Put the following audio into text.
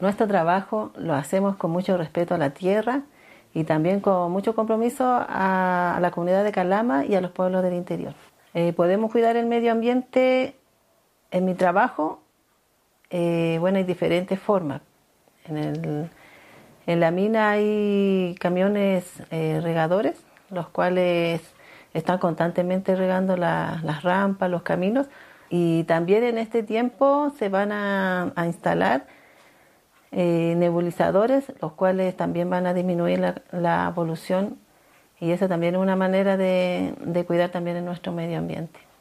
Nuestro trabajo lo hacemos con mucho respeto a la tierra y también con mucho compromiso a la comunidad de Calama y a los pueblos del interior. Podemos cuidar el medio ambiente en mi trabajo. Hay diferentes formas. En la mina hay camiones regadores, los cuales están constantemente regando las rampas, los caminos, y también en este tiempo se van a instalar nebulizadores, los cuales también van a disminuir la polución, y esa también es una manera de cuidar también en nuestro medio ambiente.